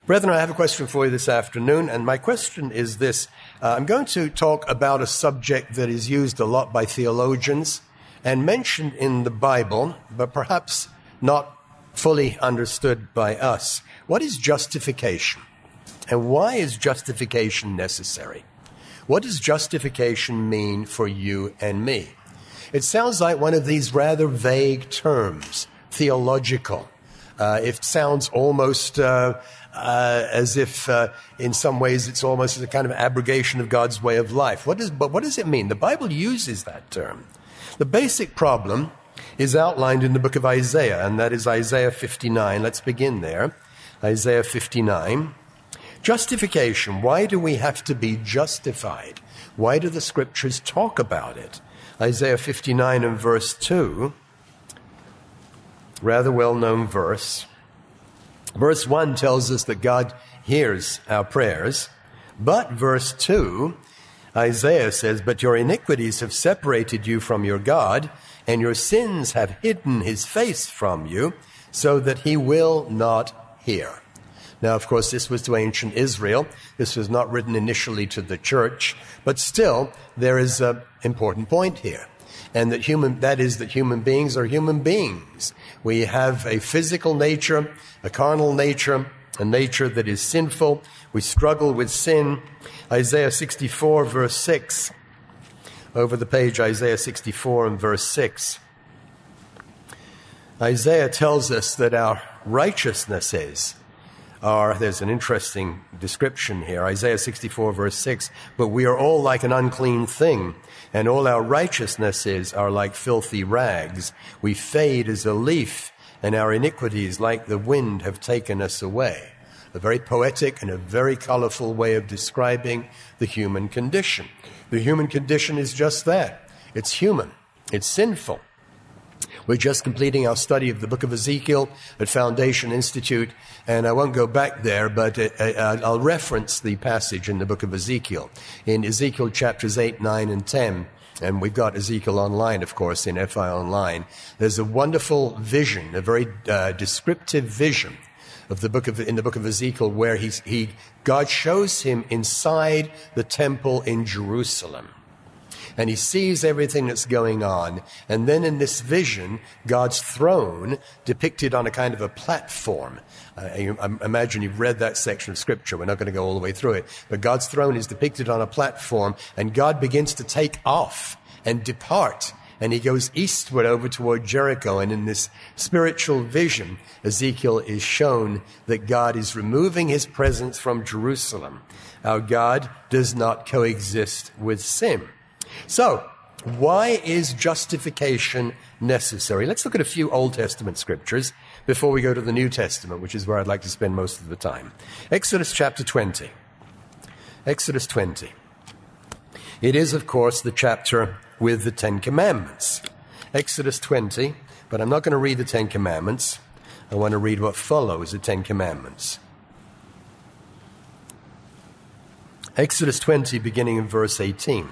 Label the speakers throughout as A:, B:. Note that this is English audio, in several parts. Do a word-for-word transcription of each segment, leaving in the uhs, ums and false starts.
A: Brethren, I have a question for you this afternoon, and my question is this. Uh, I'm going to talk about a subject that is used a lot by theologians and mentioned in the Bible, but perhaps not fully understood by us. What is justification? And why is justification necessary? What does justification mean for you and me? It sounds like one of these rather vague terms, theological. Uh, it sounds almost uh, uh, as if, uh, in some ways, it's almost a kind of abrogation of God's way of life. What is, but what does it mean? The Bible uses that term. The basic problem is outlined in the book of Isaiah, and that is Isaiah fifty-nine. Let's begin there. Isaiah fifty-nine. Justification. Why do we have to be justified? Why do the scriptures talk about it? Isaiah fifty-nine and verse two. Rather well-known verse. Verse one tells us that God hears our prayers. But verse two, Isaiah says, "But your iniquities have separated you from your God, and your sins have hidden his face from you, so that he will not hear." Now, of course, this was to ancient Israel. This was not written initially to the church. But still, there is an important point here. And that human, that is that human beings are human beings. We have a physical nature, a carnal nature, a nature that is sinful. We struggle with sin. Isaiah sixty-four, verse six. Over the page, Isaiah sixty-four and verse six. Isaiah tells us that our righteousnesses are, there's an interesting description here, Isaiah sixty-four, verse six, "But we are all like an unclean thing, and all our righteousnesses are like filthy rags. We fade as a leaf, and our iniquities like the wind have taken us away." A very poetic and a very colorful way of describing the human condition. The human condition is just that. It's human. It's sinful. We're just completing our study of the book of Ezekiel at Foundation Institute, and I won't go back there, but I'll reference the passage in the book of Ezekiel, in Ezekiel chapters eight, nine, and ten. And we've got Ezekiel online, of course, in F I Online. There's a wonderful vision, a very uh, descriptive vision of the book of in the book of Ezekiel, where he's, he God shows him inside the temple in Jerusalem. And he sees everything that's going on. And then in this vision, God's throne depicted on a kind of a platform. Uh, you, I imagine you've read that section of Scripture. We're not going to go all the way through it. But God's throne is depicted on a platform, and God begins to take off and depart. And he goes eastward over toward Jericho. And in this spiritual vision, Ezekiel is shown that God is removing his presence from Jerusalem. Our God does not coexist with sin. So, why is justification necessary? Let's look at a few Old Testament scriptures before we go to the New Testament, which is where I'd like to spend most of the time. Exodus chapter twenty. Exodus twenty. It is, of course, the chapter with the Ten Commandments. Exodus twenty, but I'm not going to read the Ten Commandments. I want to read what follows the Ten Commandments. Exodus twenty, beginning in verse eighteen.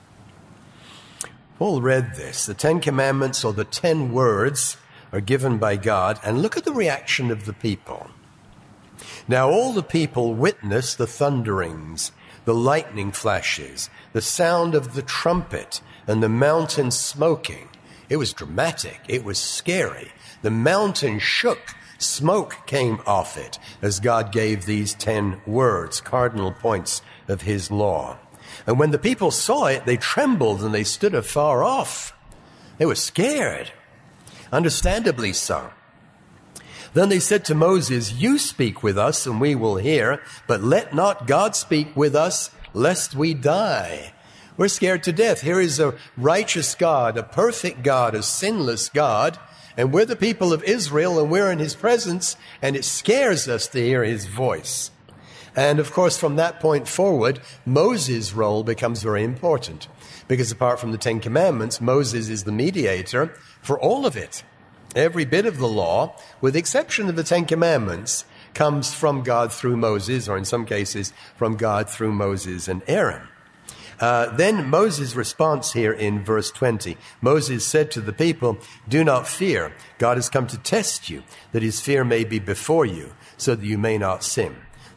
A: Paul read this. The Ten Commandments, or the Ten Words, are given by God. And look at the reaction of the people. "Now all the people witnessed the thunderings, the lightning flashes, the sound of the trumpet, and the mountain smoking." It was dramatic. It was scary. The mountain shook. Smoke came off it as God gave these ten words, cardinal points of his law. "And when the people saw it, they trembled and they stood afar off." They were scared, understandably so. "Then they said to Moses, 'You speak with us and we will hear, but let not God speak with us, lest we die.'" We're scared to death. Here is a righteous God, a perfect God, a sinless God, and we're the people of Israel and we're in his presence, and it scares us to hear his voice. And, of course, from that point forward, Moses' role becomes very important. Because apart from the Ten Commandments, Moses is the mediator for all of it. Every bit of the law, with the exception of the Ten Commandments, comes from God through Moses, or in some cases, from God through Moses and Aaron. Uh, then Moses' response here in verse twenty. Moses said to the people, "Do not fear. God has come to test you, that his fear may be before you, so that you may not sin."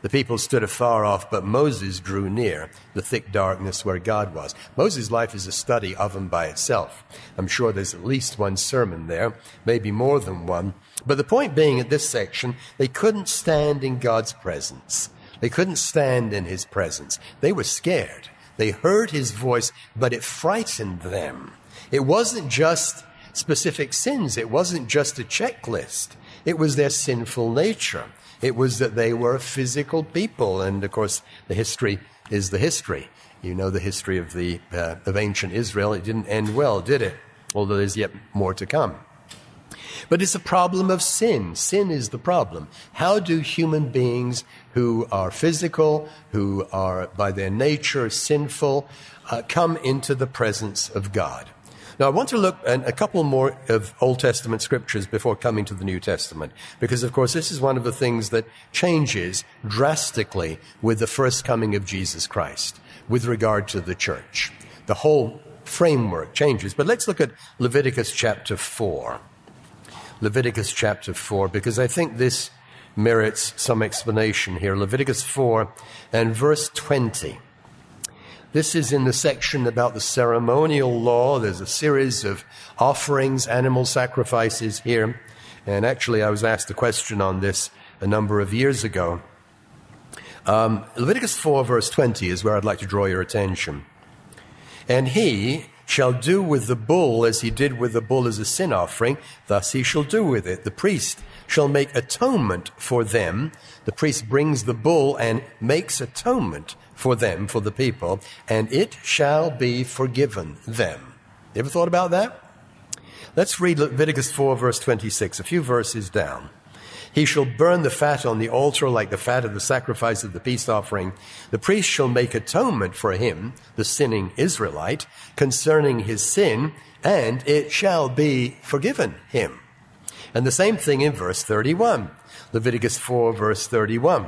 A: The people stood afar off, but Moses drew near, the thick darkness where God was. Moses' life is a study of him by itself. I'm sure there's at least one sermon there, maybe more than one. But the point being, at this section, they couldn't stand in God's presence. They couldn't stand in his presence. They were scared. They heard his voice, but it frightened them. It wasn't just specific sins. It wasn't just a checklist. It was their sinful nature. It was that they were a physical people. And, of course, the history is the history. You know the history of the uh, of ancient Israel. It didn't end well, did it? Although there's yet more to come. But it's a problem of sin. Sin is the problem. How do human beings who are physical, who are by their nature sinful, uh, come into the presence of God? Now, I want to look at a couple more of Old Testament scriptures before coming to the New Testament, because, of course, this is one of the things that changes drastically with the first coming of Jesus Christ with regard to the church. The whole framework changes. But let's look at Leviticus chapter four. Leviticus chapter four, because I think this merits some explanation here. Leviticus four and verse twenty. This is in the section about the ceremonial law. There's a series of offerings, animal sacrifices here. And actually, I was asked a question on this a number of years ago. Um, Leviticus four, verse twenty is where I'd like to draw your attention. And he shall do with the bull as he did with the bull as a sin offering. Thus he shall do with it. The priest shall make atonement for them. The priest brings the bull and makes atonement for them, for the people, and it shall be forgiven them. You ever thought about that? Let's read Leviticus four, verse twenty-six, a few verses down. He shall burn the fat on the altar like the fat of the sacrifice of the peace offering. The priest shall make atonement for him, the sinning Israelite, concerning his sin, and it shall be forgiven him. And the same thing in verse thirty-one. Leviticus four, verse thirty-one.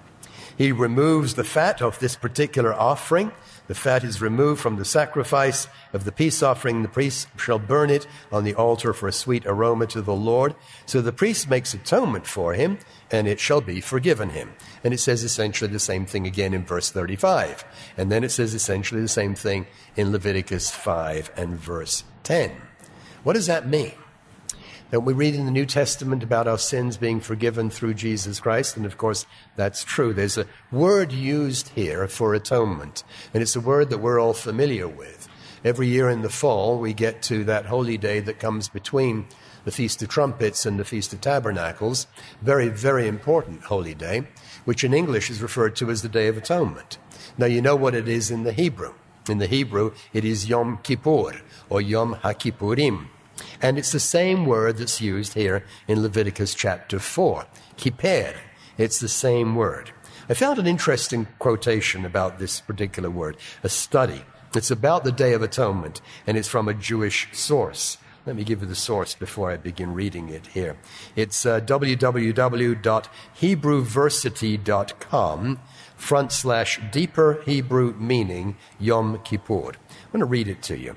A: He removes the fat of this particular offering. The fat is removed from the sacrifice of the peace offering. The priest shall burn it on the altar for a sweet aroma to the Lord. So the priest makes atonement for him, and it shall be forgiven him. And it says essentially the same thing again in verse thirty-five. And then it says essentially the same thing in Leviticus five and verse ten. What does that mean? That we read in the New Testament about our sins being forgiven through Jesus Christ, and of course that's true. There's a word used here for atonement, and it's a word that we're all familiar with. Every year in the fall, we get to that holy day that comes between the Feast of Trumpets and the Feast of Tabernacles, very, very important holy day, which in English is referred to as the Day of Atonement. Now, you know what it is in the Hebrew. In the Hebrew, it is Yom Kippur, or Yom HaKippurim. And it's the same word that's used here in Leviticus chapter four, kippur. It's the same word. I found an interesting quotation about this particular word, a study. It's about the Day of Atonement, and it's from a Jewish source. Let me give you the source before I begin reading it here. It's uh, w w w dot hebrew versity dot com front slash deeper Hebrew meaning Yom Kippur. I'm going to read it to you.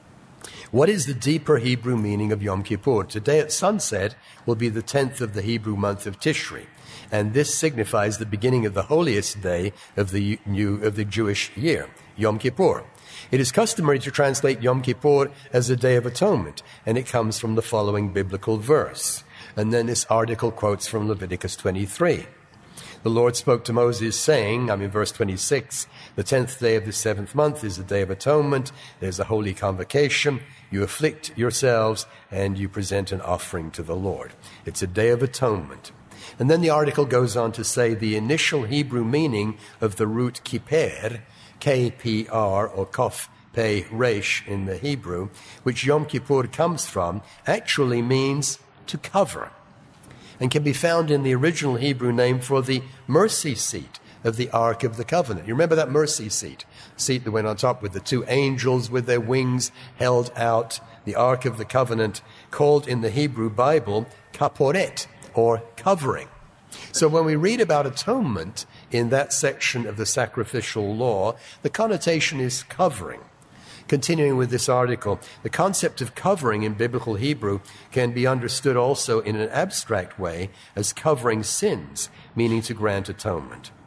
A: What is the deeper Hebrew meaning of Yom Kippur? Today at sunset will be the tenth of the Hebrew month of Tishri, and this signifies the beginning of the holiest day of the new of the Jewish year, Yom Kippur. It is customary to translate Yom Kippur as a day of atonement, and it comes from the following biblical verse. And then this article quotes from Leviticus twenty-three. The Lord spoke to Moses, saying, I'm in verse twenty-six, the tenth day of the seventh month is the day of atonement. There's a holy convocation. You afflict yourselves, and you present an offering to the Lord. It's a day of atonement. And then the article goes on to say the initial Hebrew meaning of the root kippur, K P R, or kof pe resh in the Hebrew, which Yom Kippur comes from, actually means to cover, and can be found in the original Hebrew name for the mercy seat of the Ark of the Covenant. You remember that mercy seat? Seat that went on top with the two angels with their wings held out. The Ark of the Covenant, called in the Hebrew Bible kaporet, or covering. So when we read about atonement in that section of the sacrificial law, the connotation is covering. Continuing with this article, the concept of covering in biblical Hebrew can be understood also in an abstract way as covering sins, meaning to grant atonement.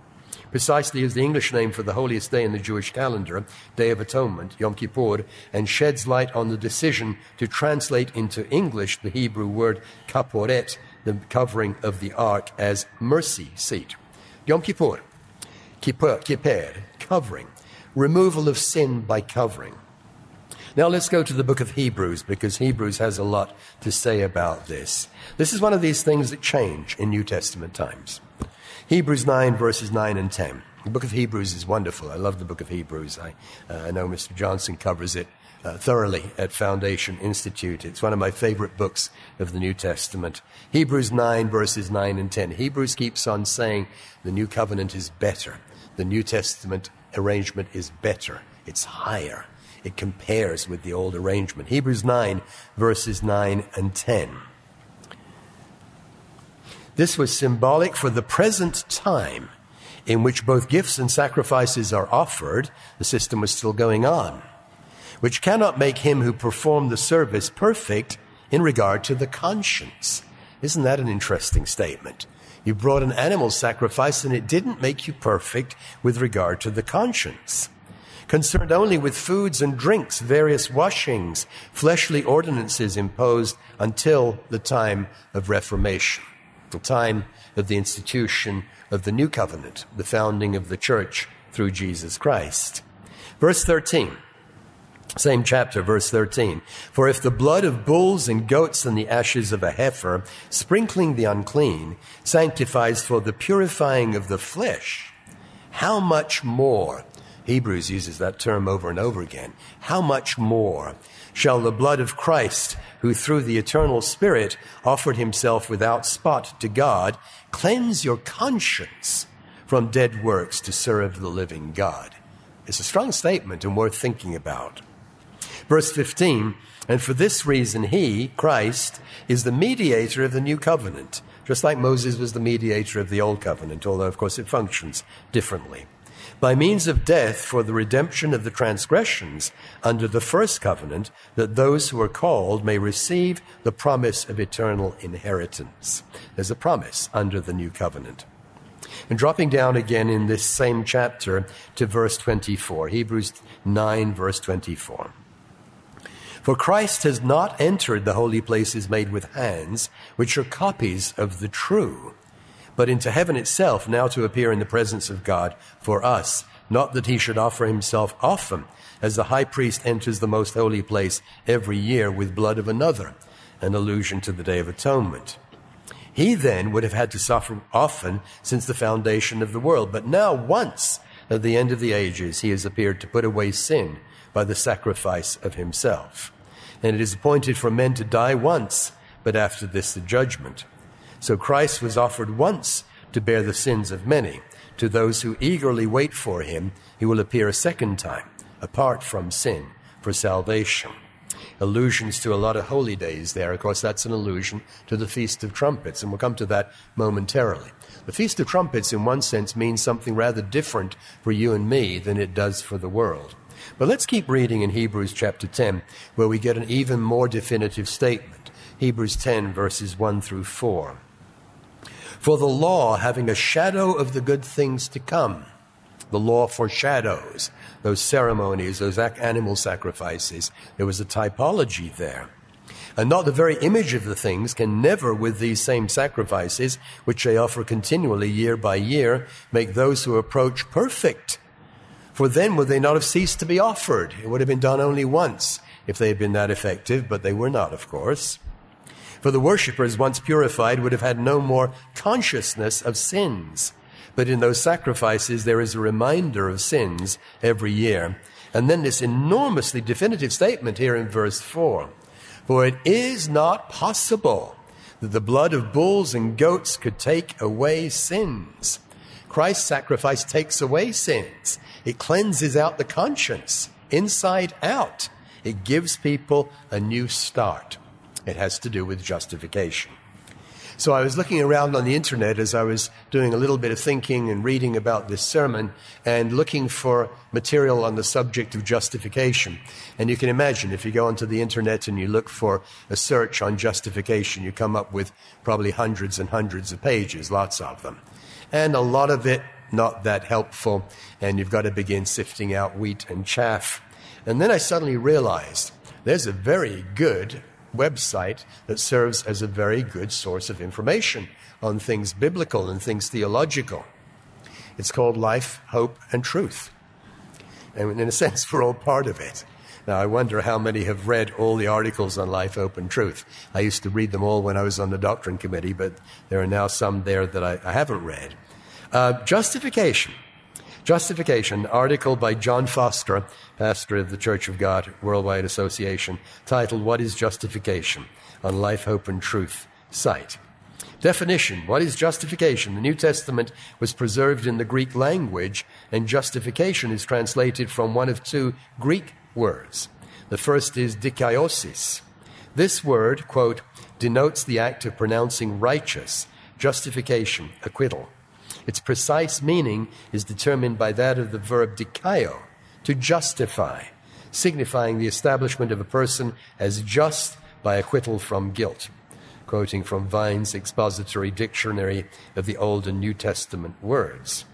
A: precisely as the English name for the holiest day in the Jewish calendar, Day of Atonement, Yom Kippur, and sheds light on the decision to translate into English the Hebrew word kaporet, the covering of the ark, as mercy seat. Yom Kippur, kippur, kippur, covering, removal of sin by covering. Now let's go to the book of Hebrews, because Hebrews has a lot to say about this. This is one of these things that change in New Testament times. Hebrews nine, verses nine and ten. The book of Hebrews is wonderful. I love the book of Hebrews. I, uh, I know Mister Johnson covers it uh, thoroughly at Foundation Institute. It's one of my favorite books of the New Testament. Hebrews nine, verses nine and ten. Hebrews keeps on saying the new covenant is better. The New Testament arrangement is better. It's higher. It compares with the old arrangement. Hebrews nine, verses nine and ten. This was symbolic for the present time in which both gifts and sacrifices are offered. The system was still going on, which cannot make him who performed the service perfect in regard to the conscience. Isn't that an interesting statement? You brought an animal sacrifice and it didn't make you perfect with regard to the conscience. Concerned only with foods and drinks, various washings, fleshly ordinances imposed until the time of Reformation, the time of the institution of the new covenant, the founding of the church through Jesus Christ. Verse thirteen, same chapter, verse thirteen. For if the blood of bulls and goats and the ashes of a heifer, sprinkling the unclean, sanctifies for the purifying of the flesh, how much more, Hebrews uses that term over and over again, how much more shall the blood of Christ, who through the eternal Spirit offered himself without spot to God, cleanse your conscience from dead works to serve the living God? It's a strong statement and worth thinking about. Verse fifteen, and for this reason he, Christ, is the mediator of the new covenant, just like Moses was the mediator of the old covenant, although of course it functions differently. By means of death for the redemption of the transgressions under the first covenant, that those who are called may receive the promise of eternal inheritance. There's a promise under the new covenant. And dropping down again in this same chapter to verse twenty-four, Hebrews nine, verse twenty-four. For Christ has not entered the holy places made with hands, which are copies of the true, but into heaven itself, now to appear in the presence of God for us, not that he should offer himself often, as the high priest enters the most holy place every year with blood of another, an allusion to the Day of Atonement. He then would have had to suffer often since the foundation of the world, but now once at the end of the ages he has appeared to put away sin by the sacrifice of himself. And it is appointed for men to die once, but after this the judgment. So Christ was offered once to bear the sins of many. To those who eagerly wait for him, he will appear a second time, apart from sin, for salvation. Allusions to a lot of holy days there. Of course, that's an allusion to the Feast of Trumpets, and we'll come to that momentarily. The Feast of Trumpets, in one sense, means something rather different for you and me than it does for the world. But let's keep reading in Hebrews chapter ten, where we get an even more definitive statement. Hebrews ten, verses one through four. For the law, having a shadow of the good things to come, the law foreshadows those ceremonies, those animal sacrifices. There was a typology there. And not the very image of the things can never, with these same sacrifices, which they offer continually year by year, make those who approach perfect. For then would they not have ceased to be offered? It would have been done only once if they had been that effective, but they were not, of course. For the worshippers, once purified, would have had no more consciousness of sins. But in those sacrifices, there is a reminder of sins every year. And then this enormously definitive statement here in verse four. For it is not possible that the blood of bulls and goats could take away sins. Christ's sacrifice takes away sins. It cleanses out the conscience, inside out. It gives people a new start. It has to do with justification. So I was looking around on the internet as I was doing a little bit of thinking and reading about this sermon and looking for material on the subject of justification. And you can imagine if you go onto the internet and you look for a search on justification, you come up with probably hundreds and hundreds of pages, lots of them. And a lot of it not that helpful, and you've got to begin sifting out wheat and chaff. And then I suddenly realized there's a very good website that serves as a very good source of information on things biblical and things theological. It's called Life, Hope, and Truth. And in a sense, we're all part of it. Now, I wonder how many have read all the articles on Life, Hope, and Truth. I used to read them all when I was on the Doctrine Committee, but there are now some there that I, I haven't read. Uh, justification. Justification, article by John Foster, pastor of the Church of God Worldwide Association, titled, What is Justification? On Life, Hope, and Truth site. Definition, what is justification? The New Testament was preserved in the Greek language, and justification is translated from one of two Greek words. The first is dikaiosis. This word, quote, denotes the act of pronouncing righteous, justification, acquittal. Its precise meaning is determined by that of the verb dikaio, to justify, signifying the establishment of a person as just by acquittal from guilt. Quoting from Vine's Expository Dictionary of the Old and New Testament words.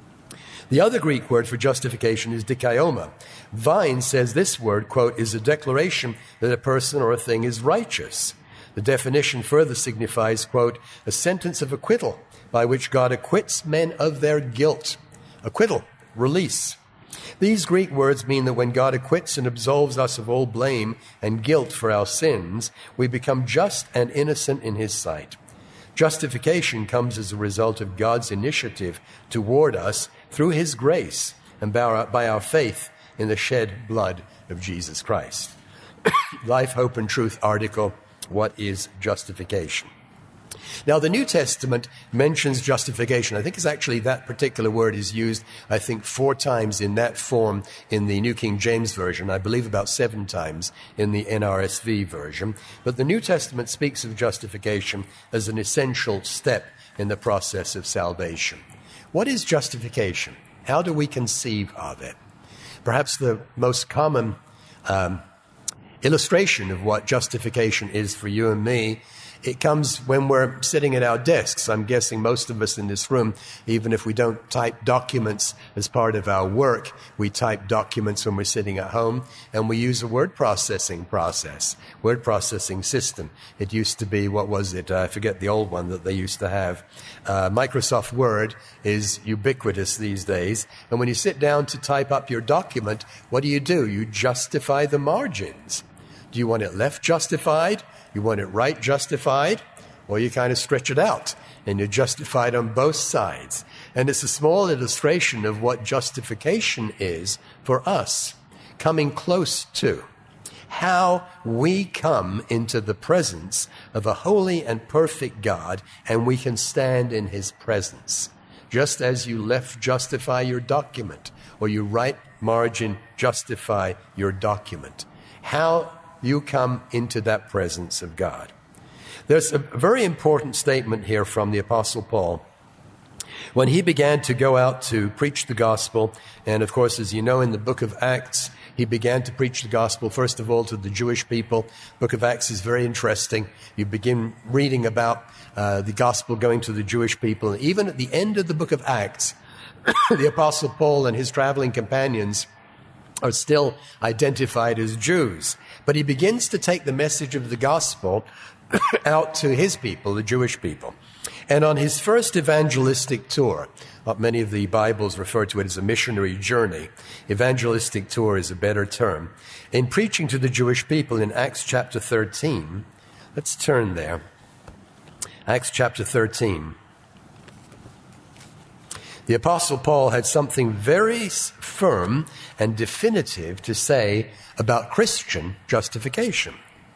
A: The other Greek word for justification is dikaioma. Vine says this word, quote, is a declaration that a person or a thing is righteous. The definition further signifies, quote, a sentence of acquittal by which God acquits men of their guilt. Acquittal, release. These Greek words mean that when God acquits and absolves us of all blame and guilt for our sins, we become just and innocent in His sight. Justification comes as a result of God's initiative toward us through His grace and by our, by our faith in the shed blood of Jesus Christ. Life, Hope, and Truth article, What is Justification? Now, the New Testament mentions justification. I think it's actually that particular word is used, I think, four times in that form in the New King James Version. I believe about seven times in the N R S V version. But the New Testament speaks of justification as an essential step in the process of salvation. What is justification? How do we conceive of it? Perhaps the most common um, illustration of what justification is for you and me, it comes when we're sitting at our desks. I'm guessing most of us in this room, even if we don't type documents as part of our work, we type documents when we're sitting at home, and we use a word processing process, word processing system. It used to be, what was it? Uh, I forget the old one that they used to have. Uh, Microsoft Word is ubiquitous these days, and when you sit down to type up your document, what do you do? You justify the margins. Do you want it left justified? You want it right justified? Or you kind of stretch it out and you're justified on both sides. And it's a small illustration of what justification is for us, coming close to how we come into the presence of a holy and perfect God, and we can stand in His presence. Just as you left justify your document, or you right margin justify your document. How you come into that presence of God. There's a very important statement here from the Apostle Paul. When he began to go out to preach the gospel, and of course, as you know, in the book of Acts, he began to preach the gospel, first of all, to the Jewish people. Book of Acts is very interesting. You begin reading about uh, the gospel going to the Jewish people. And even at the end of the book of Acts, the Apostle Paul and his traveling companions are still identified as Jews. But he begins to take the message of the gospel out to his people, the Jewish people. And on his first evangelistic tour, what many of the Bibles refer to it as a missionary journey, evangelistic tour is a better term, in preaching to the Jewish people in Acts chapter thirteen, let's turn there. Acts chapter thirteen. The Apostle Paul had something very firm and definitive to say about Christian justification.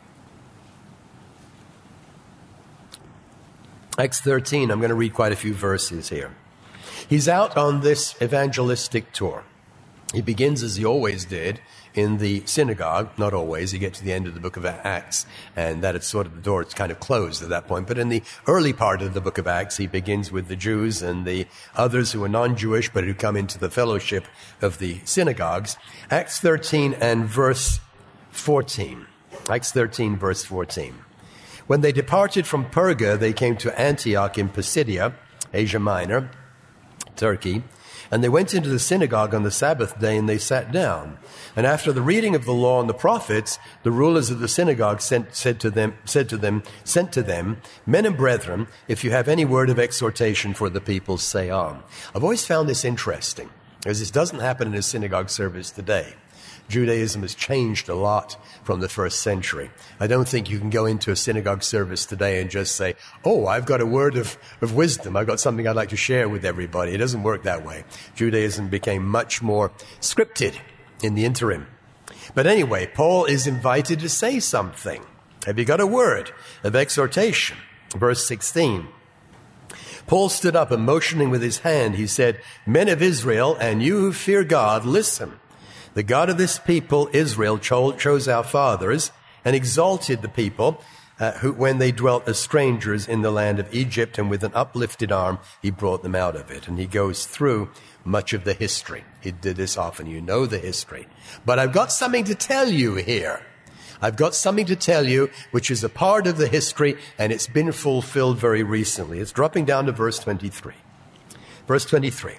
A: Acts thirteen, I'm going to read quite a few verses here. He's out on this evangelistic tour. He begins, as he always did, in the synagogue. Not always. You get to the end of the book of Acts, and that is sort of the door. It's kind of closed at that point. But in the early part of the book of Acts, he begins with the Jews and the others who are non-Jewish, but who come into the fellowship of the synagogues. Acts thirteen and verse fourteen. Acts thirteen, verse fourteen. When they departed from Perga, they came to Antioch in Pisidia, Asia Minor. Turkey. And they went into the synagogue on the Sabbath day, and they sat down. And after the reading of the law and the prophets, the rulers of the synagogue sent, said to them, said to them, sent to them, "Men and brethren, if you have any word of exhortation for the people, say on." I've always found this interesting, because this doesn't happen in a synagogue service today. Judaism has changed a lot from the first century. I don't think you can go into a synagogue service today and just say, "Oh, I've got a word of, of wisdom. I've got something I'd like to share with everybody." It doesn't work that way. Judaism became much more scripted in the interim. But anyway, Paul is invited to say something. Have you got a word of exhortation? Verse sixteen. Paul stood up and motioning with his hand, he said, "Men of Israel, and you who fear God, listen. The God of this people, Israel, cho- chose our fathers and exalted the people uh, who, when they dwelt as strangers in the land of Egypt, and with an uplifted arm, he brought them out of it." And he goes through much of the history. He did this often. You know the history. But I've got something to tell you here. I've got something to tell you which is a part of the history, and it's been fulfilled very recently. It's dropping down to verse twenty-three. Verse twenty-three.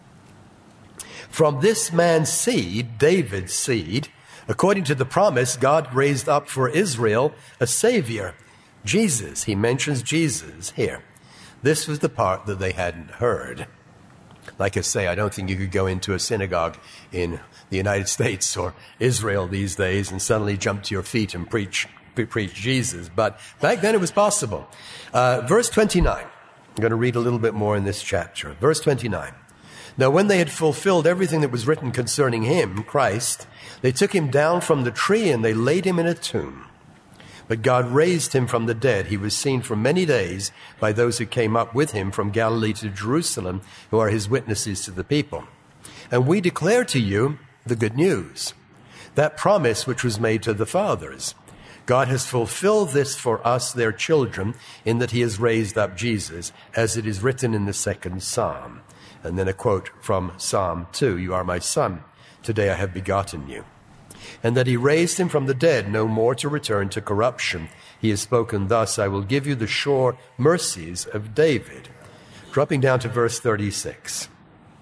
A: "From this man's seed, David's seed, according to the promise, God raised up for Israel a Savior, Jesus." He mentions Jesus here. This was the part that they hadn't heard. Like I say, I don't think you could go into a synagogue in the United States or Israel these days and suddenly jump to your feet and preach, pre- preach Jesus. But back then it was possible. Uh, verse twenty-nine. I'm going to read a little bit more in this chapter. Verse twenty-nine. "Now when they had fulfilled everything that was written concerning him, Christ, they took him down from the tree and they laid him in a tomb. But God raised him from the dead. He was seen for many days by those who came up with him from Galilee to Jerusalem, who are his witnesses to the people. And we declare to you the good news, that promise which was made to the fathers. God has fulfilled this for us, their children, in that he has raised up Jesus, as it is written in the second Psalm." And then a quote from Psalm two, "You are my son. Today I have begotten you." "And that he raised him from the dead, no more to return to corruption. He has spoken thus, I will give you the sure mercies of David." Dropping down to verse thirty-six.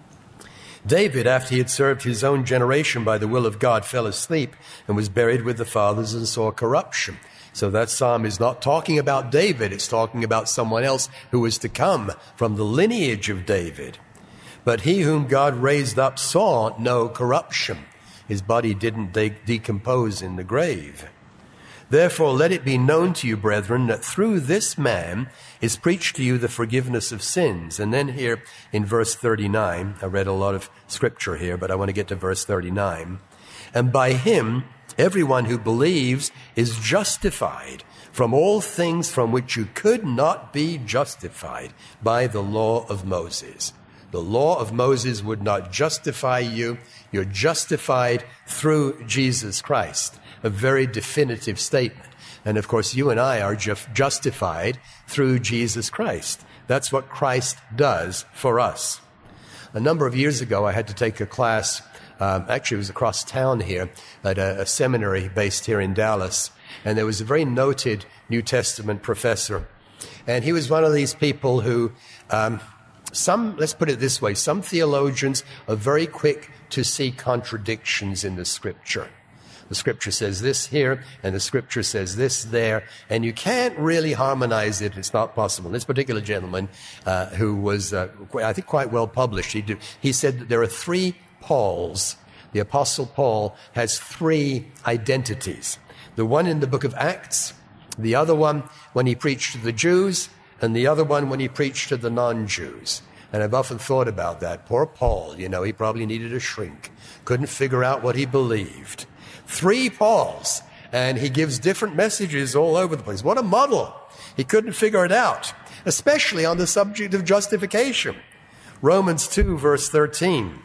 A: "David, after he had served his own generation by the will of God, fell asleep and was buried with the fathers and saw corruption." So that psalm is not talking about David. It's talking about someone else who is to come from the lineage of David. "But he whom God raised up saw no corruption." His body didn't de- decompose in the grave. "Therefore let it be known to you, brethren, that through this man is preached to you the forgiveness of sins." And then here in verse thirty-nine, I read a lot of scripture here, but I want to get to verse thirty-nine. "And by him everyone who believes is justified from all things from which you could not be justified by the law of Moses." The law of Moses would not justify you. You're justified through Jesus Christ. A very definitive statement. And of course, you and I are ju- justified through Jesus Christ. That's what Christ does for us. A number of years ago, I had to take a class, um, actually it was across town here, at a, a seminary based here in Dallas. And there was a very noted New Testament professor. And he was one of these people who... Um, Some, let's put it this way, some theologians are very quick to see contradictions in the scripture. The scripture says this here, and the scripture says this there, and you can't really harmonize it. It's not possible. This particular gentleman, uh, who was, uh, I think, quite well published, he, did, he said that there are three Pauls. The Apostle Paul has three identities. The one in the book of Acts, the other one when he preached to the Jews, and the other one when he preached to the non-Jews. And I've often thought about that. Poor Paul, you know, he probably needed a shrink. Couldn't figure out what he believed. Three Pauls, and he gives different messages all over the place. What a muddle. He couldn't figure it out, especially on the subject of justification. Romans two, verse thirteen.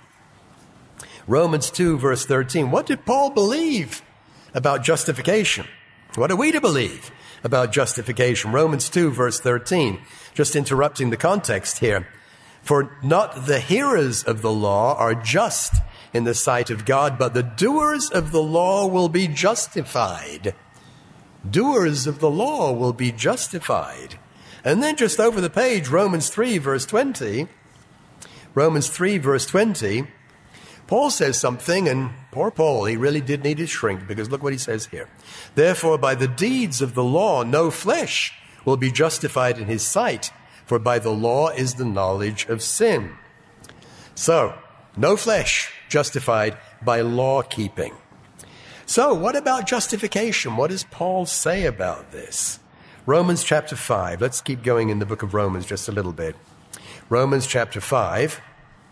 A: Romans two, verse thirteen. What did Paul believe about justification? What are we to believe about justification? Romans two, verse thirteen. Just interrupting the context here. "For not the hearers of the law are just in the sight of God, but the doers of the law will be justified." Doers of the law will be justified. And then just over the page, Romans three, verse twenty. Romans three, verse twenty, Paul says something, and poor Paul, he really did need his shrink, because look what he says here. Therefore, by the deeds of the law, no flesh will be justified in his sight, for by the law is the knowledge of sin. So, no flesh justified by law keeping. So, what about justification? What does Paul say about this? Romans chapter five. Let's keep going in the book of Romans just a little bit. Romans chapter five.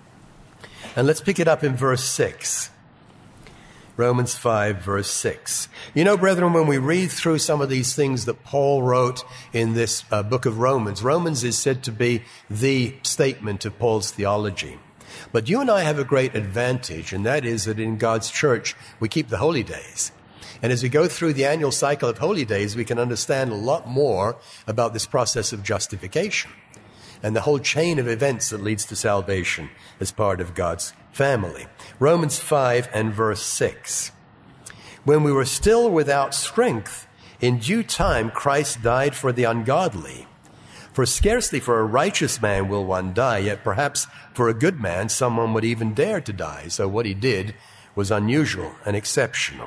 A: And let's pick it up in verse six. Romans five, verse six. You know, brethren, when we read through some of these things that Paul wrote in this uh, book of Romans, Romans is said to be the statement of Paul's theology. But you and I have a great advantage, and that is that in God's church, we keep the holy days. And as we go through the annual cycle of holy days, we can understand a lot more about this process of justification and the whole chain of events that leads to salvation as part of God's family. Romans five and verse six. When we were still without strength, in due time Christ died for the ungodly. For scarcely for a righteous man will one die, yet perhaps for a good man someone would even dare to die. So what he did was unusual and exceptional.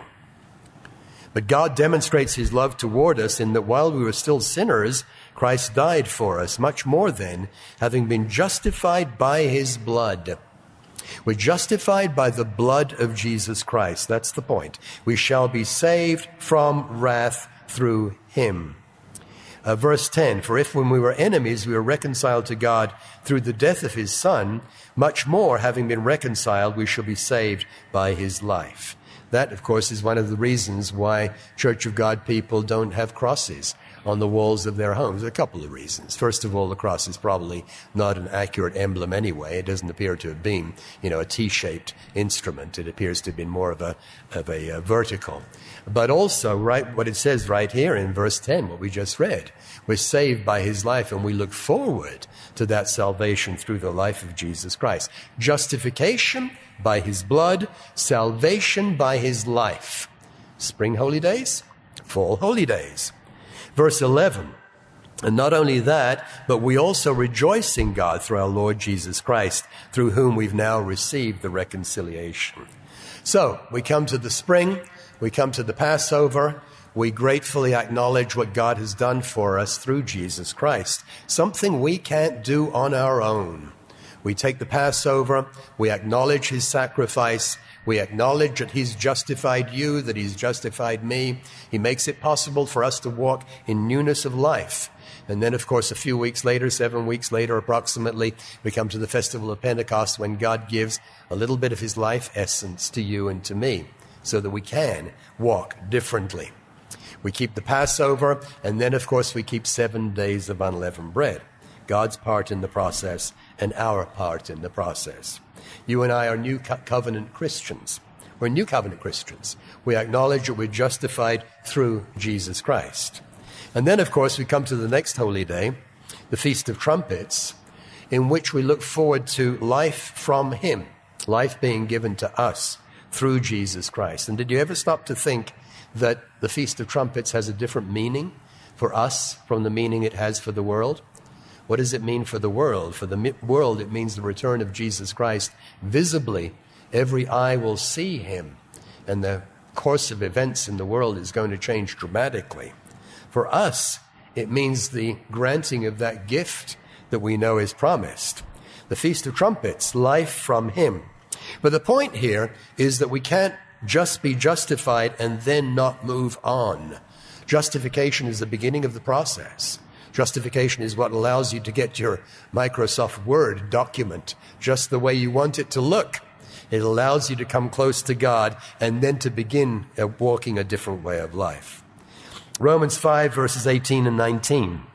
A: But God demonstrates his love toward us in that while we were still sinners, Christ died for us. Much more then, having been justified by his blood. We're justified by the blood of Jesus Christ. That's the point. We shall be saved from wrath through him. Uh, verse ten, for if when we were enemies we were reconciled to God through the death of his Son, much more, having been reconciled, we shall be saved by his life. That, of course, is one of the reasons why Church of God people don't have crosses on the walls of their homes. A couple of reasons. First of all, the cross is probably not an accurate emblem anyway. It doesn't appear to have been, you know, a T-shaped instrument. It appears to have been more of a of a uh, vertical. But also, right, what it says right here in verse ten, what we just read, we're saved by his life, and we look forward to that salvation through the life of Jesus Christ. Justification by his blood, salvation by his life. Spring holy days, fall holy days. Verse eleven, and not only that, but we also rejoice in God through our Lord Jesus Christ, through whom we've now received the reconciliation. So, we come to the spring, we come to the Passover, we gratefully acknowledge what God has done for us through Jesus Christ, something we can't do on our own. We take the Passover, we acknowledge his sacrifice, we acknowledge that he's justified you, that he's justified me. He makes it possible for us to walk in newness of life. And then, of course, a few weeks later, seven weeks later approximately, we come to the festival of Pentecost, when God gives a little bit of his life essence to you and to me so that we can walk differently. We keep the Passover, and then, of course, we keep seven days of unleavened bread. God's part in the process and our part in the process. You and I are new co- covenant Christians. We're new covenant Christians. We acknowledge that we're justified through Jesus Christ. And then, of course, we come to the next holy day, the Feast of Trumpets, in which we look forward to life from him, life being given to us through Jesus Christ. And did you ever stop to think that the Feast of Trumpets has a different meaning for us from the meaning it has for the world? What does it mean for the world? For the world, it means the return of Jesus Christ. Visibly, every eye will see him, and the course of events in the world is going to change dramatically. For us, it means the granting of that gift that we know is promised. The Feast of Trumpets, life from him. But the point here is that we can't just be justified and then not move on. Justification is the beginning of the process. Justification is what allows you to get your Microsoft Word document just the way you want it to look. It allows you to come close to God and then to begin walking a different way of life. Romans five, verses eighteen and nineteen.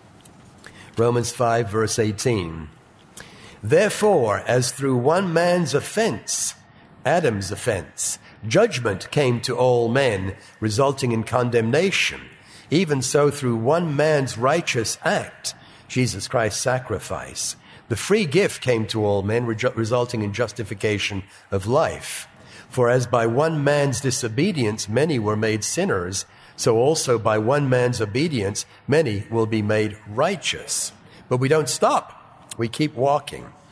A: Romans five, verse eighteen. Therefore, as through one man's offense, Adam's offense, judgment came to all men, resulting in condemnation, even so through one man's righteous act, Jesus Christ's sacrifice, the free gift came to all men, resulting in justification of life. For as by one man's disobedience many were made sinners, so also by one man's obedience many will be made righteous. But we don't stop. We keep walking.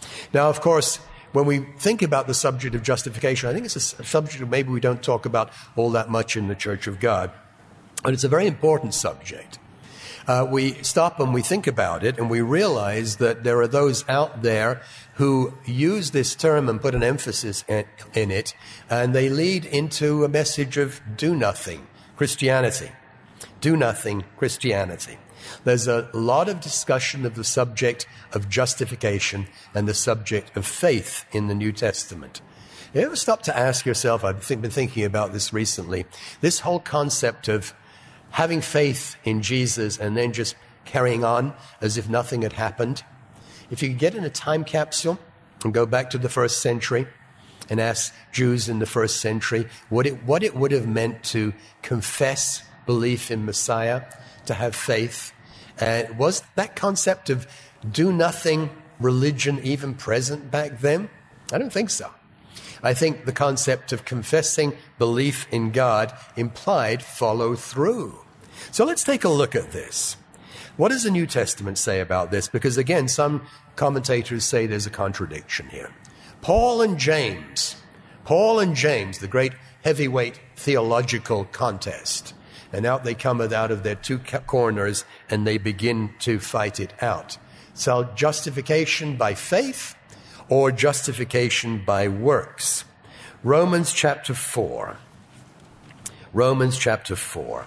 A: Now, of course, when we think about the subject of justification, I think it's a subject that maybe we don't talk about all that much in the Church of God, but it's a very important subject. Uh, we stop and we think about it, and we realize that there are those out there who use this term and put an emphasis in, in it, and they lead into a message of do-nothing Christianity. Do-nothing Christianity. There's a lot of discussion of the subject of justification and the subject of faith in the New Testament. You ever stop to ask yourself, I've been thinking about this recently, this whole concept of having faith in Jesus and then just carrying on as if nothing had happened. If you could get in a time capsule and go back to the first century and ask Jews in the first century what it, what it would have meant to confess belief in Messiah, to have faith, uh, was that concept of do-nothing religion even present back then? I don't think so. I think the concept of confessing belief in God implied follow through. So let's take a look at this. What does the New Testament say about this? Because again, some commentators say there's a contradiction here. Paul and James, Paul and James, the great heavyweight theological contest. And out they come out of their two corners and they begin to fight it out. So justification by faith or justification by works. Romans chapter four. Romans chapter four.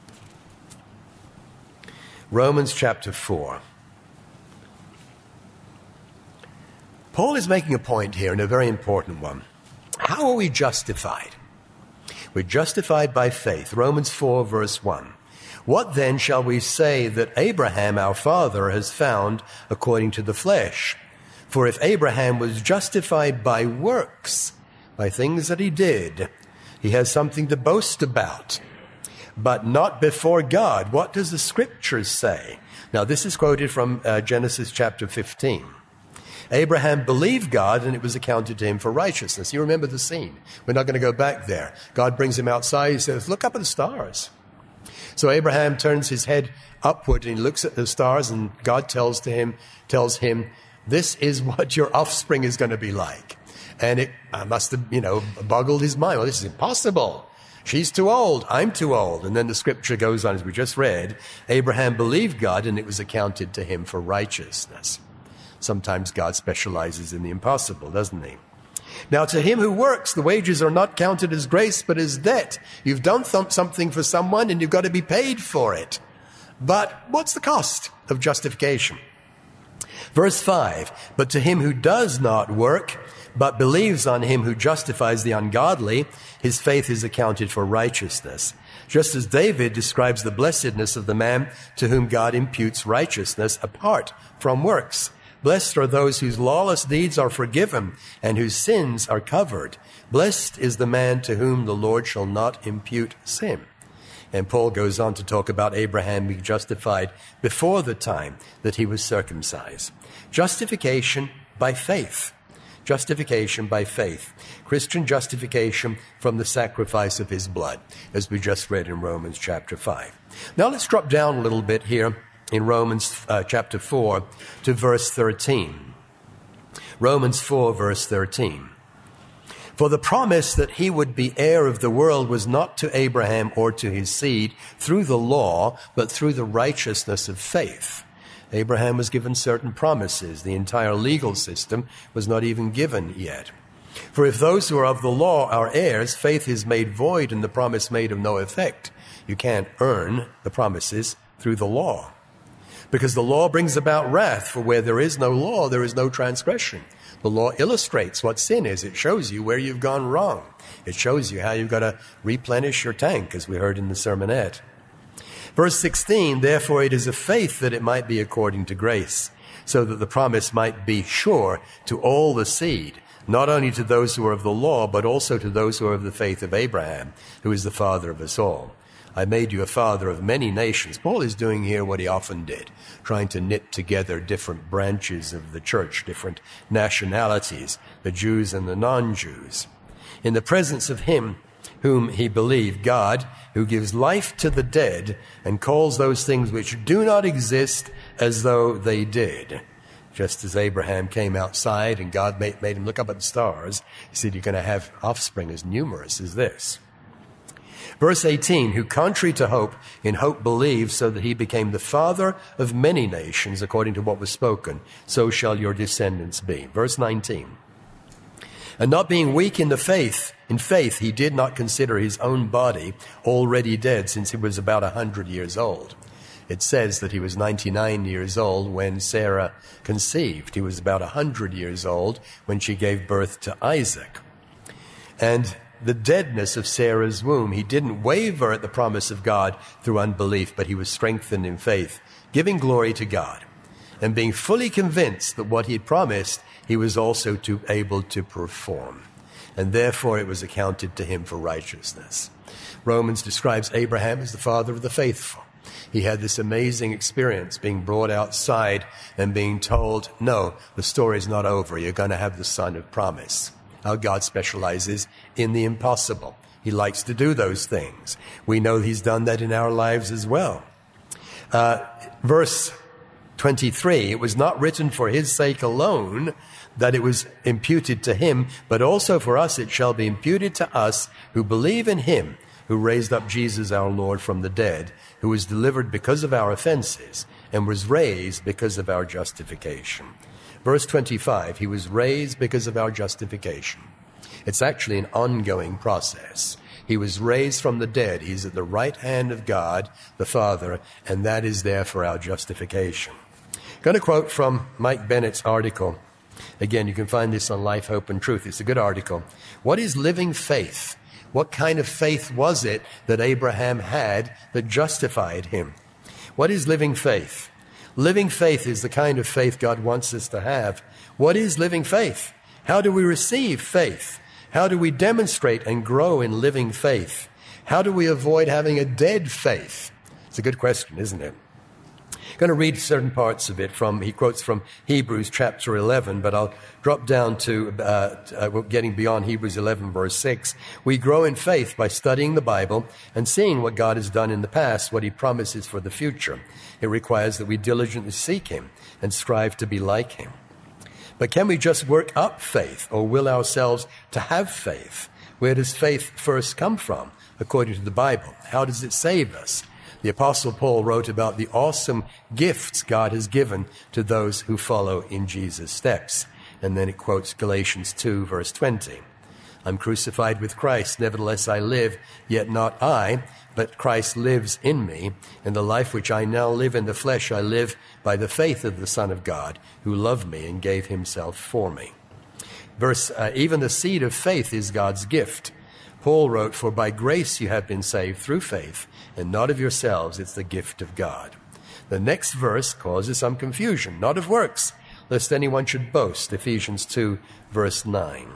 A: Romans chapter four. Paul is making a point here, and a very important one. How are we justified? We're justified by faith. Romans four, verse one. What then shall we say that Abraham, our father, has found according to the flesh? For if Abraham was justified by works, by things that he did, he has something to boast about, but not before God. What does the Scriptures say? Now, this is quoted from uh, Genesis chapter fifteen. Abraham believed God, and it was accounted to him for righteousness. You remember the scene. We're not going to go back there. God brings him outside. He says, look up at the stars. So Abraham turns his head upward, and he looks at the stars, and God tells to him, tells him, this is what your offspring is going to be like. And it uh, must have, you know, boggled his mind. Well, this is impossible. She's too old. I'm too old. And then the Scripture goes on, as we just read, Abraham believed God, and it was accounted to him for righteousness. Sometimes God specializes in the impossible, doesn't he? Now, to him who works, the wages are not counted as grace, but as debt. You've done th- something for someone, and you've got to be paid for it. But what's the cost of justification? Verse five, but to him who does not work, but believes on him who justifies the ungodly, his faith is accounted for righteousness. Just as David describes the blessedness of the man to whom God imputes righteousness apart from works. Blessed are those whose lawless deeds are forgiven and whose sins are covered. Blessed is the man to whom the Lord shall not impute sin. And Paul goes on to talk about Abraham being justified before the time that he was circumcised. Justification by faith. Justification by faith. Christian justification from the sacrifice of his blood, as we just read in Romans chapter five. Now let's drop down a little bit here in Romans uh, chapter four to verse thirteen. Romans four, verse thirteen. For the promise that he would be heir of the world was not to Abraham or to his seed through the law, but through the righteousness of faith. Abraham was given certain promises. The entire legal system was not even given yet. For if those who are of the law are heirs, faith is made void and the promise made of no effect. You can't earn the promises through the law. Because the law brings about wrath, for where there is no law, there is no transgression. The law illustrates what sin is. It shows you where you've gone wrong. It shows you how you've got to replenish your tank, as we heard in the sermonette. Verse sixteen, therefore it is of faith that it might be according to grace, so that the promise might be sure to all the seed, not only to those who are of the law, but also to those who are of the faith of Abraham, who is the father of us all. I made you a father of many nations. Paul is doing here what he often did, trying to knit together different branches of the church, different nationalities, the Jews and the non-Jews. In the presence of him whom he believed, God, who gives life to the dead and calls those things which do not exist as though they did. Just as Abraham came outside and God made, made him look up at the stars, he said, you're going to have offspring as numerous as this. Verse eighteen, who contrary to hope, in hope believed, so that he became the father of many nations, according to what was spoken, so shall your descendants be. Verse nineteen, and not being weak in the faith, in faith, he did not consider his own body already dead, since he was about a hundred years old. It says that he was ninety-nine years old when Sarah conceived. He was about one hundred years old when she gave birth to Isaac. And the deadness of Sarah's womb, he didn't waver at the promise of God through unbelief, but he was strengthened in faith, giving glory to God, and being fully convinced that what he had promised, he was also to, able to perform. And therefore it was accounted to him for righteousness. Romans describes Abraham as the father of the faithful. He had this amazing experience being brought outside and being told, no, the story's not over. You're going to have the son of promise. Our God specializes in the impossible. He likes to do those things. We know he's done that in our lives as well. Uh, verse twenty-three, it was not written for his sake alone that it was imputed to him, but also for us it shall be imputed to us who believe in him, who raised up Jesus our Lord from the dead, who was delivered because of our offenses and was raised because of our justification. Verse twenty-five, he was raised because of our justification. It's actually an ongoing process. He was raised from the dead. He's at the right hand of God, the Father, and that is there for our justification. I'm going to quote from Mike Bennett's article. Again, you can find this on Life, Hope, and Truth. It's a good article. What is living faith? What kind of faith was it that Abraham had that justified him? What is living faith? Living faith is the kind of faith God wants us to have. What is living faith? How do we receive faith? How do we demonstrate and grow in living faith? How do we avoid having a dead faith? It's a good question, isn't it? I'm going to read certain parts of it from, he quotes from Hebrews chapter eleven, but I'll drop down to uh, uh, getting beyond Hebrews eleven, verse six. We grow in faith by studying the Bible and seeing what God has done in the past, what he promises for the future. It requires that we diligently seek him and strive to be like him. But can we just work up faith or will ourselves to have faith? Where does faith first come from, according to the Bible? How does it save us? The Apostle Paul wrote about the awesome gifts God has given to those who follow in Jesus' steps. And then it quotes Galatians two, verse twenty. I'm crucified with Christ, nevertheless I live, yet not I, but Christ lives in me. And the life which I now live in the flesh, I live by the faith of the Son of God, who loved me and gave himself for me. Verse, uh, even the seed of faith is God's gift. Paul wrote, for by grace you have been saved through faith, and not of yourselves, it's the gift of God. The next verse causes some confusion, not of works, lest anyone should boast, Ephesians two, verse nine.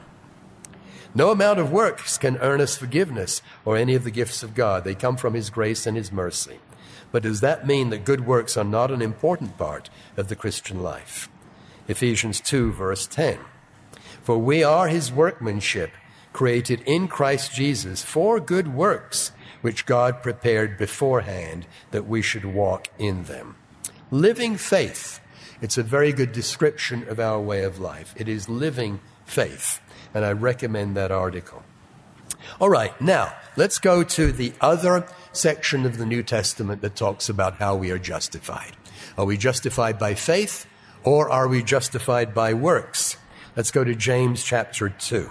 A: No amount of works can earn us forgiveness or any of the gifts of God. They come from his grace and his mercy. But does that mean that good works are not an important part of the Christian life? Ephesians two, verse ten. For we are his workmanship, created in Christ Jesus for good works, which God prepared beforehand that we should walk in them. Living faith. It's a very good description of our way of life. It is living faith. And I recommend that article. All right, now let's go to the other section of the New Testament that talks about how we are justified. Are we justified by faith or are we justified by works? Let's go to James chapter two.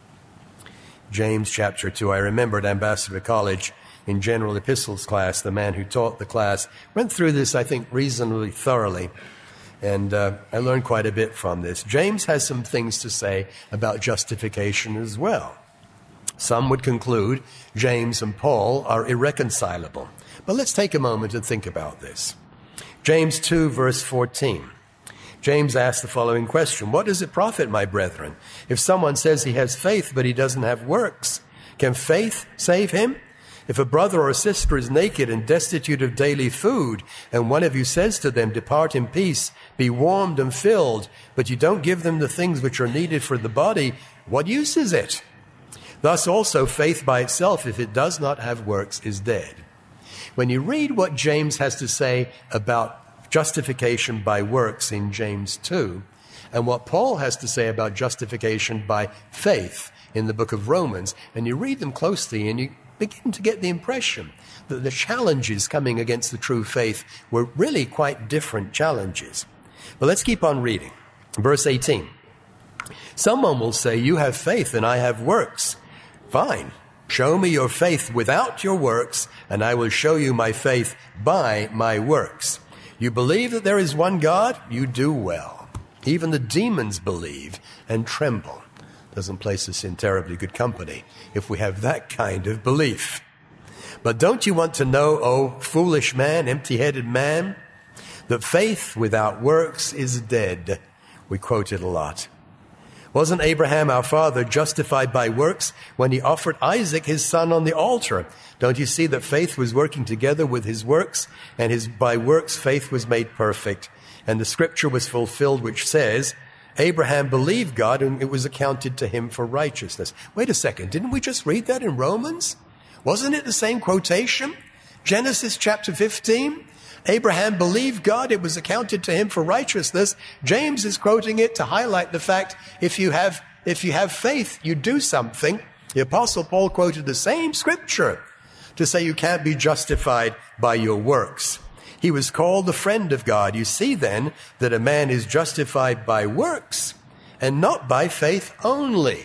A: James chapter two. I remember at Ambassador College in General Epistles class, the man who taught the class went through this, I think, reasonably thoroughly. And uh, I learned quite a bit from this. James has some things to say about justification as well. Some would conclude James and Paul are irreconcilable. But let's take a moment and think about this. James two, verse fourteen. James asked the following question. What does it profit, my brethren, if someone says he has faith but he doesn't have works? Can faith save him? If a brother or a sister is naked and destitute of daily food, and one of you says to them, depart in peace, be warmed and filled, but you don't give them the things which are needed for the body, what use is it? Thus also faith by itself, if it does not have works, is dead. When you read what James has to say about justification by works in James two, and what Paul has to say about justification by faith in the book of Romans. And you read them closely and you begin to get the impression that the challenges coming against the true faith were really quite different challenges. But let's keep on reading. Verse eighteen. Someone will say, you have faith and I have works. Fine. Show me your faith without your works, and I will show you my faith by my works. You believe that there is one God? You do well. Even the demons believe and tremble. Doesn't place us in terribly good company if we have that kind of belief. But don't you want to know, O foolish man, empty-headed man, that faith without works is dead? We quote it a lot. Wasn't Abraham, our father, justified by works when he offered Isaac, his son, on the altar? Don't you see that faith was working together with his works, and his by works faith was made perfect? And the scripture was fulfilled which says, Abraham believed God and it was accounted to him for righteousness. Wait a second, didn't we just read that in Romans? Wasn't it the same quotation? Genesis chapter fifteen. Abraham believed God, it was accounted to him for righteousness. James is quoting it to highlight the fact if you have if you have faith, you do something. The Apostle Paul quoted the same scripture to say you can't be justified by your works. He was called the friend of God. You see then that a man is justified by works and not by faith only.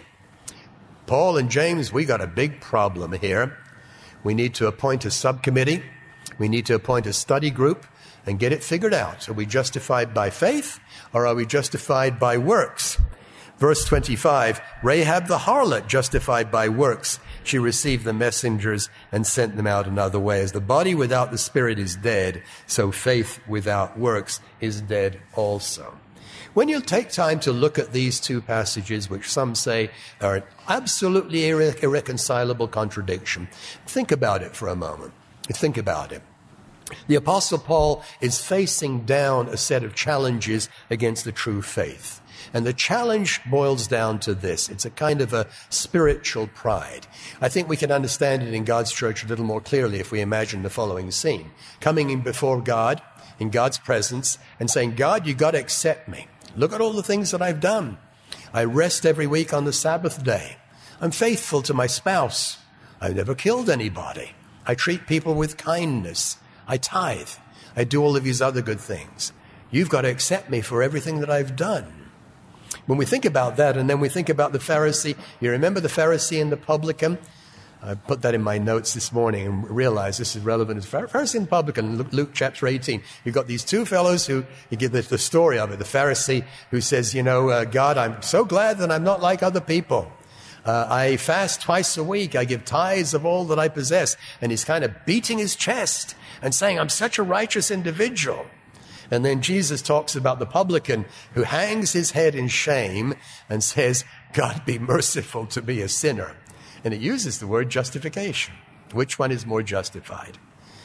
A: Paul and James, we got a big problem here. We need to appoint a subcommittee. We need to appoint a study group and get it figured out. Are we justified by faith or are we justified by works? Verse twenty-five, Rahab the harlot, justified by works. She received the messengers and sent them out another way. As the body without the spirit is dead, so faith without works is dead also. When you take time to look at these two passages, which some say are an absolutely irre- irreconcilable contradiction, think about it for a moment. Think about it. The Apostle Paul is facing down a set of challenges against the true faith. And the challenge boils down to this. It's a kind of a spiritual pride. I think we can understand it in God's church a little more clearly if we imagine the following scene. Coming in before God, in God's presence, and saying, God, you got to accept me. Look at all the things that I've done. I rest every week on the Sabbath day. I'm faithful to my spouse. I've never killed anybody. I treat people with kindness. I tithe. I do all of these other good things. You've got to accept me for everything that I've done. When we think about that, and then we think about the Pharisee, you remember the Pharisee and the publican? I put that in my notes this morning and realized this is relevant. As Pharisee and publican, Luke, Luke chapter eighteen. You've got these two fellows who, you give the, the story of it. The Pharisee who says, you know, uh, God, I'm so glad that I'm not like other people. Uh, I fast twice a week. I give tithes of all that I possess. And he's kind of beating his chest and saying, I'm such a righteous individual. And then Jesus talks about the publican who hangs his head in shame and says, God, be merciful to me, a sinner. And it uses the word justification. Which one is more justified?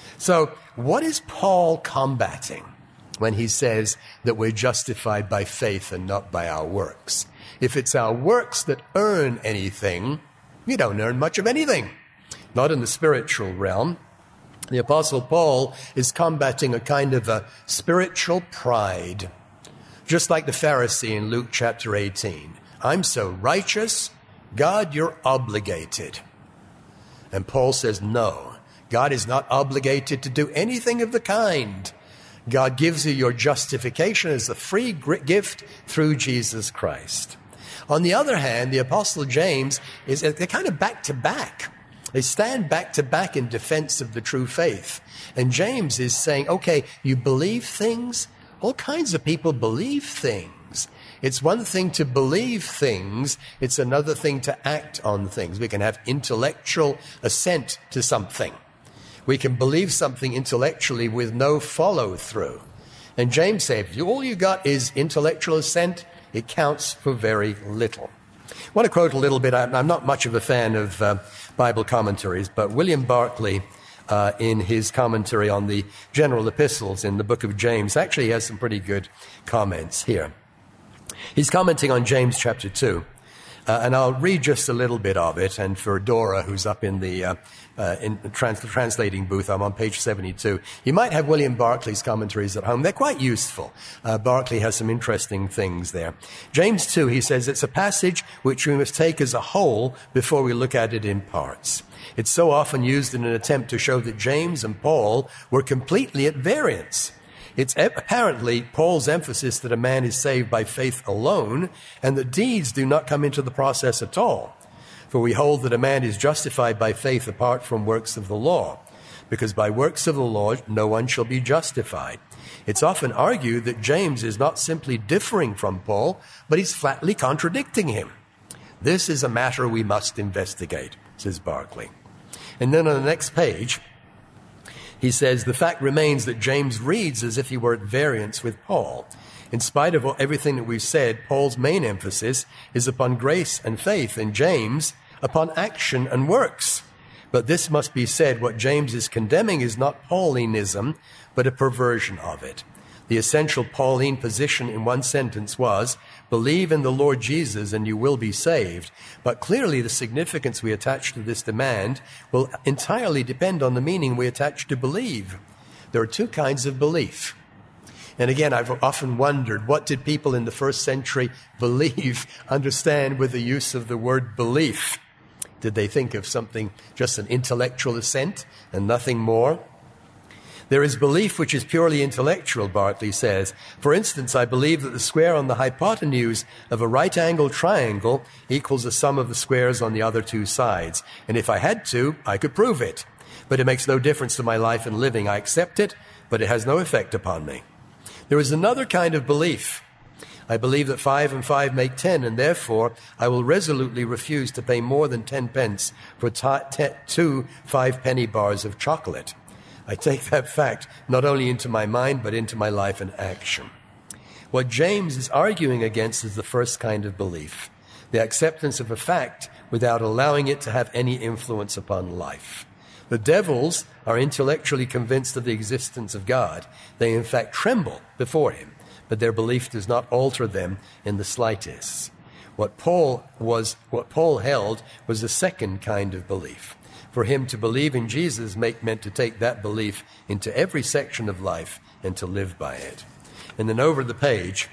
A: So what is Paul combating when he says that we're justified by faith and not by our works? If it's our works that earn anything, we don't earn much of anything. Not in the spiritual realm. The Apostle Paul is combating a kind of a spiritual pride, just like the Pharisee in Luke chapter eighteen. I'm so righteous, God, you're obligated. And Paul says, no, God is not obligated to do anything of the kind. God gives you your justification as a free gift through Jesus Christ. On the other hand, the Apostle James is they're kind of back to back. They stand back to back in defense of the true faith. And James is saying, okay, you believe things? All kinds of people believe things. It's one thing to believe things. It's another thing to act on things. We can have intellectual assent to something. We can believe something intellectually with no follow through. And James said, if all you got is intellectual assent, it counts for very little. I want to quote a little bit. I'm not much of a fan of uh, Bible commentaries, but William Barclay, uh, in his commentary on the general epistles in the book of James, actually has some pretty good comments here. He's commenting on James chapter two. Uh, and I'll read just a little bit of it. And for Dora, who's up in the uh, uh, in the trans- translating booth, I'm on page seventy-two. You might have William Barclay's commentaries at home. They're quite useful. Uh, Barclay has some interesting things there. James two, he says, it's a passage which we must take as a whole before we look at it in parts. It's so often used in an attempt to show that James and Paul were completely at variance. It's apparently Paul's emphasis that a man is saved by faith alone and that deeds do not come into the process at all. For we hold that a man is justified by faith apart from works of the law, because by works of the law no one shall be justified. It's often argued that James is not simply differing from Paul, but he's flatly contradicting him. This is a matter we must investigate, says Barclay. And then on the next page, he says, the fact remains that James reads as if he were at variance with Paul. In spite of everything that we've said, Paul's main emphasis is upon grace and faith, and James upon action and works. But this must be said, what James is condemning is not Paulinism, but a perversion of it. The essential Pauline position in one sentence was, believe in the Lord Jesus and you will be saved. But clearly the significance we attach to this demand will entirely depend on the meaning we attach to believe. There are two kinds of belief. And again, I've often wondered, what did people in the first century believe, understand with the use of the word belief? Did they think of something, just an intellectual assent and nothing more? There is belief which is purely intellectual, Barclay says. For instance, I believe that the square on the hypotenuse of a right-angled triangle equals the sum of the squares on the other two sides. And if I had to, I could prove it. But it makes no difference to my life and living. I accept it, but it has no effect upon me. There is another kind of belief. I believe that five and five make ten, and therefore I will resolutely refuse to pay more than ten pence for t- t- two five-penny bars of chocolate. I take that fact not only into my mind, but into my life and action. What James is arguing against is the first kind of belief, the acceptance of a fact without allowing it to have any influence upon life. The devils are intellectually convinced of the existence of God. They in fact tremble before him, but their belief does not alter them in the slightest. What Paul was, what Paul held was the second kind of belief. For him to believe in Jesus meant to take that belief into every section of life and to live by it. And then over the page,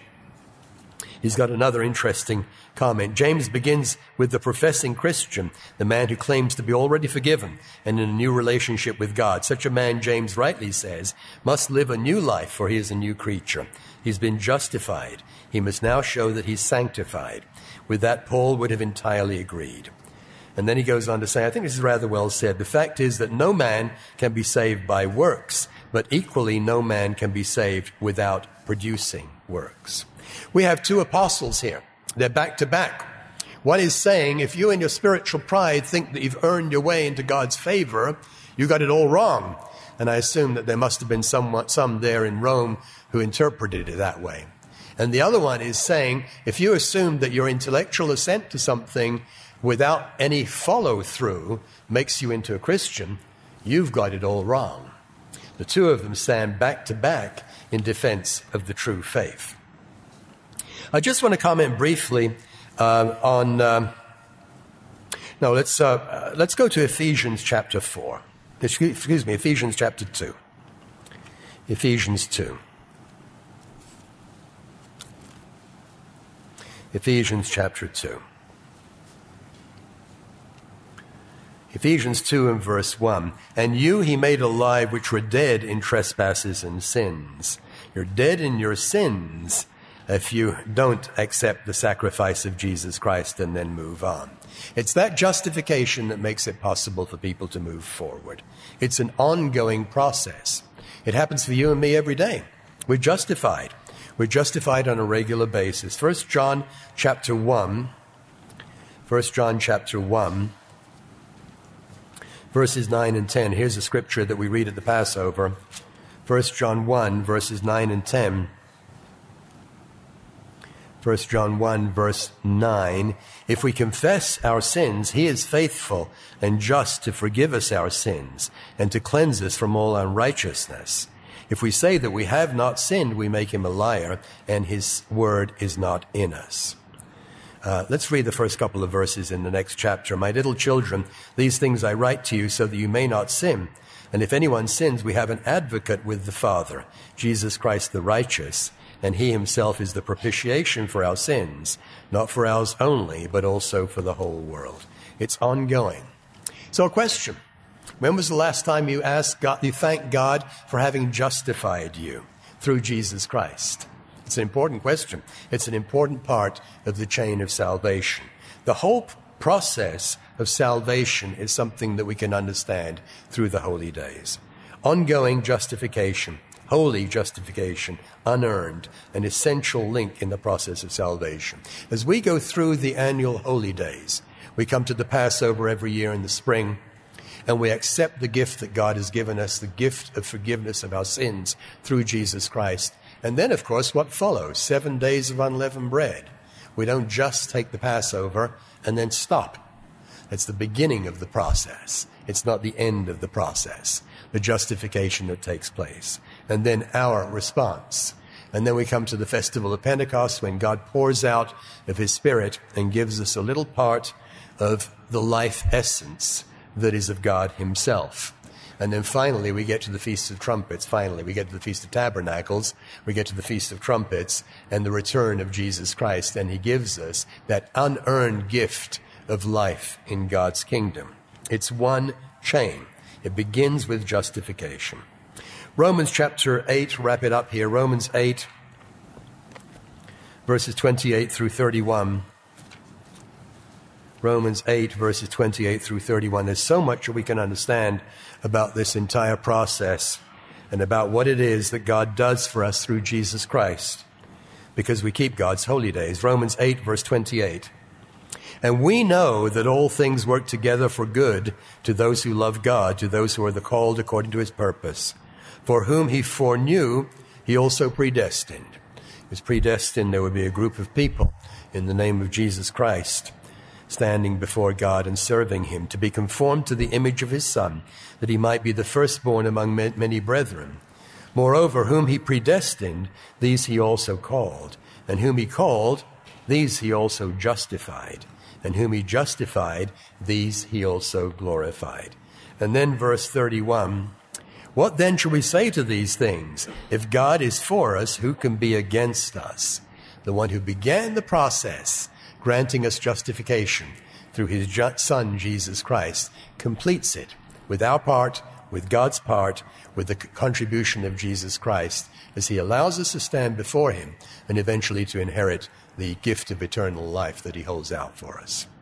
A: he's got another interesting comment. James begins with the professing Christian, the man who claims to be already forgiven and in a new relationship with God. Such a man, James rightly says, must live a new life, for he is a new creature. He's been justified. He must now show that he's sanctified. With that, Paul would have entirely agreed. And then he goes on to say, I think this is rather well said. The fact is that no man can be saved by works, but equally no man can be saved without producing works. We have two apostles here. They're back to back. One is saying, if you in your spiritual pride think that you've earned your way into God's favor, you got it all wrong. And I assume that there must have been some, some there in Rome who interpreted it that way. And the other one is saying, if you assume that your intellectual assent to something without any follow-through makes you into a Christian, you've got it all wrong. The two of them stand back to back in defense of the true faith. I just want to comment briefly uh, on. Um, no, let's uh, uh, let's go to Ephesians chapter four. Excuse me, Ephesians chapter two. Ephesians two. Ephesians chapter two. Ephesians two and verse one. And you he made alive which were dead in trespasses and sins. You're dead in your sins if you don't accept the sacrifice of Jesus Christ and then move on. It's that justification that makes it possible for people to move forward. It's an ongoing process. It happens for you and me every day. We're justified. We're justified on a regular basis. First John chapter one. First John chapter one. Verses nine and ten. Here's a scripture that we read at the Passover. First John one, verses nine and ten. First John one, verse nine. If we confess our sins, he is faithful and just to forgive us our sins and to cleanse us from all unrighteousness. If we say that we have not sinned, we make him a liar, and his word is not in us. Uh, let's read the first couple of verses in the next chapter. My little children, these things I write to you so that you may not sin. And if anyone sins, we have an advocate with the Father, Jesus Christ the righteous, and he himself is the propitiation for our sins, not for ours only, but also for the whole world. It's ongoing. So a question. When was the last time you asked God, you thanked God for having justified you through Jesus Christ? It's an important question. It's an important part of the chain of salvation. The whole process of salvation is something that we can understand through the holy days. Ongoing justification, holy justification, unearned, an essential link in the process of salvation. As we go through the annual holy days, we come to the Passover every year in the spring, and we accept the gift that God has given us, the gift of forgiveness of our sins through Jesus Christ. And then, of course, what follows? Seven days of unleavened bread. We don't just take the Passover and then stop. It's the beginning of the process. It's not the end of the process, the justification that takes place. And then our response. And then we come to the festival of Pentecost, when God pours out of his Spirit and gives us a little part of the life essence that is of God himself. And then finally we get to the Feast of Trumpets. Finally, we get to the Feast of Tabernacles. We get to the Feast of Trumpets and the return of Jesus Christ. And he gives us that unearned gift of life in God's kingdom. It's one chain. It begins with justification. Romans chapter eight, wrap it up here. Romans eight, verses twenty-eight through thirty-one. Romans eight, verses twenty-eight through thirty-one. There's so much that we can understand about this entire process and about what it is that God does for us through Jesus Christ, because we keep God's holy days. Romans eight, verse twenty-eight. And we know that all things work together for good to those who love God, to those who are the called according to his purpose. For whom he foreknew, he also predestined. He was predestined there would be a group of people in the name of Jesus Christ, standing before God and serving him, to be conformed to the image of his Son, that he might be the firstborn among many brethren. Moreover, whom he predestined, these he also called. And whom he called, these he also justified. And whom he justified, these he also glorified. And then verse thirty-one, what then shall we say to these things? If God is for us, who can be against us? The one who began the process, granting us justification through his Son, Jesus Christ, completes it with our part, with God's part, with the contribution of Jesus Christ, as he allows us to stand before him and eventually to inherit the gift of eternal life that he holds out for us.